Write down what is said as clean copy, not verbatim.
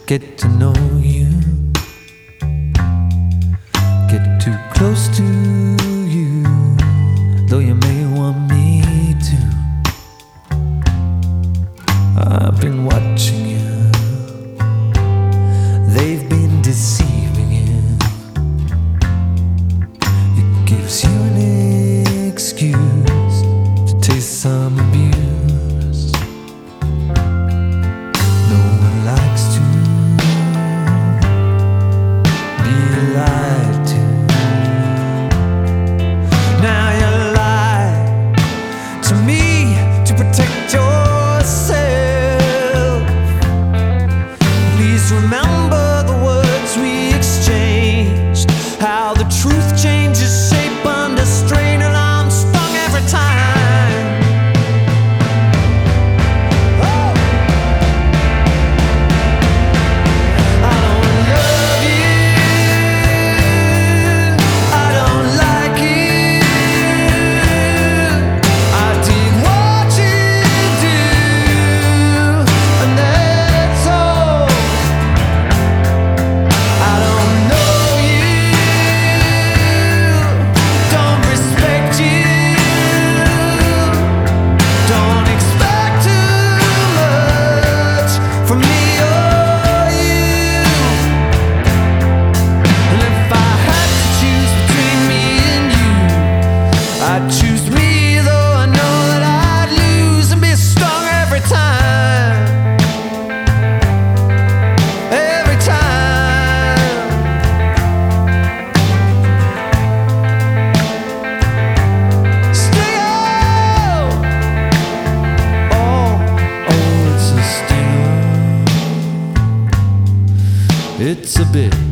get to know you, get too close to you, though you may want me to. I've been watching you, they've been deceiving you. It gives you an excuse to taste some abuse. No one likes to be lied to. Now you lie to me to protect yourself. Please remember the words we exchanged, how the truth changes shape under strain, and I'm stung every time. Oh! I don't love you, I don't like you, I dig what you do, and that's all. I don't know you, don't respect you, don't expect too much from me or you. And if I had to choose between me and you, I'd choose me, though I know that I'd lose and be stung every time. Every time. Still. Oh, it's a stinger. It's a bit